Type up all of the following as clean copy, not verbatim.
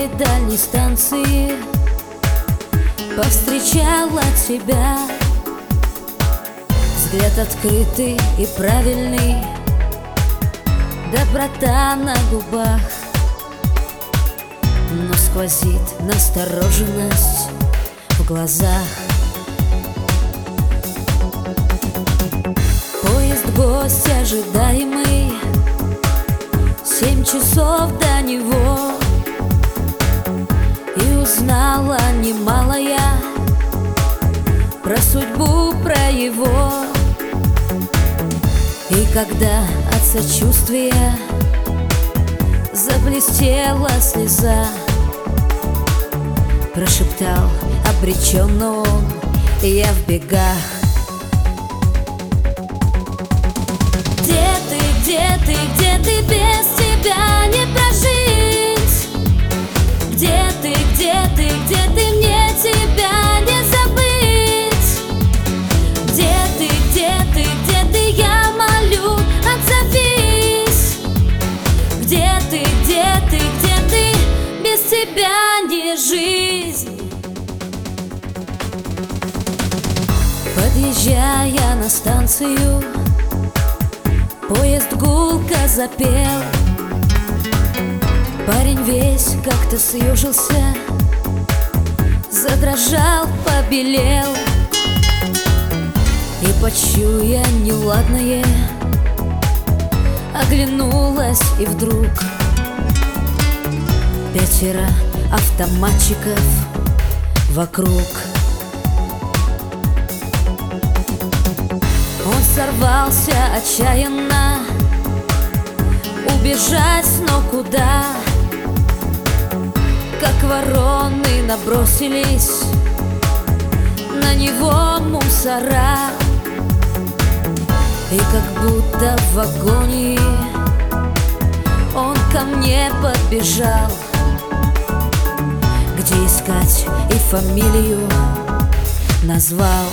той дальней станции повстречала тебя. Взгляд открытый и правильный, доброта на губах, но сквозит настороженность в глазах. Поезд гость ожидаемый, 7 часов до него, и узнала немало я про судьбу, про его. И когда от сочувствия заблестела слеза, прошептал обреченно он: я в бегах. Где ты, где ты, где ты, без тебя не прожить? Где ты, где ты, где ты, мне тебя не забыть? Где ты, где ты, где ты, я молю, отзовись. Где ты, где ты, где ты, без тебя не жизнь. Подъезжая на станцию, поезд гулко запел. Парень весь как-то съежился, задрожал, побелел. И, почуя неладное, оглянулась, и вдруг 5 автоматчиков вокруг. Он сорвался отчаянно убежать, но куда? Как вороны набросились на него мусора. И как будто в агонии он ко мне подбежал. Где искать, и фамилию назвал.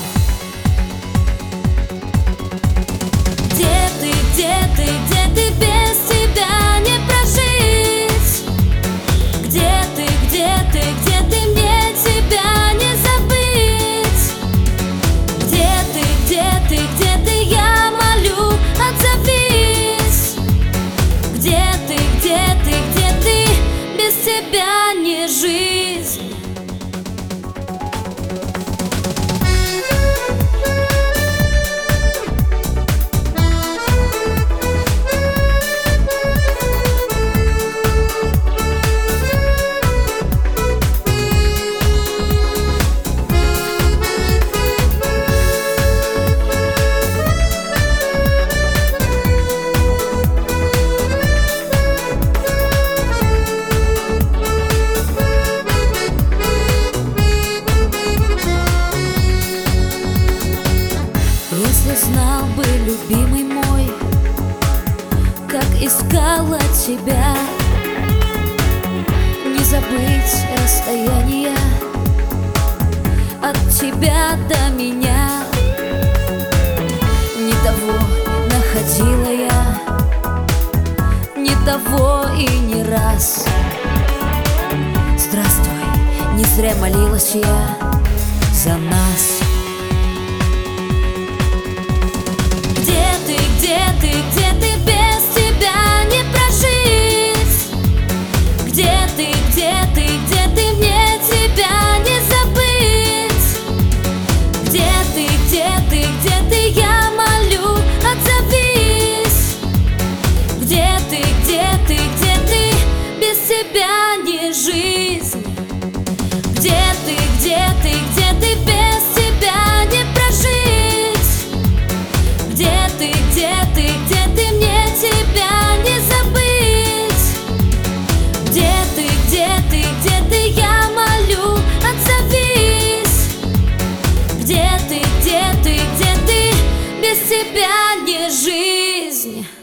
Где ты, где ты, где ты, без тебя не прожить? Где ты, где ты, где ты, мне тебя не забыть? Где ты, где ты, где ты, я молю, отзовись. Где ты, где ты, где ты, без тебя не жизнь. Если знал бы, любимый мой, как искала тебя, не забыть расстояние от тебя до меня. Не того находила я, не того и не раз. Здравствуй, не зря молилась я за нас. Где ты, без тебя не прожить? Где ты, где ты, где ты, мне тебя не забыть? Где ты, где ты, где ты, я молю, отзовись. Где ты, где ты, где ты, без тебя не жизнь. Где ты, где ты, где ты, без тебя не прожить? Где ты, где ты, где ты, мне тебя не забыть? Где ты, где ты, где ты, я молю, отзовись. Где ты, где ты, где ты, без тебя не жизнь.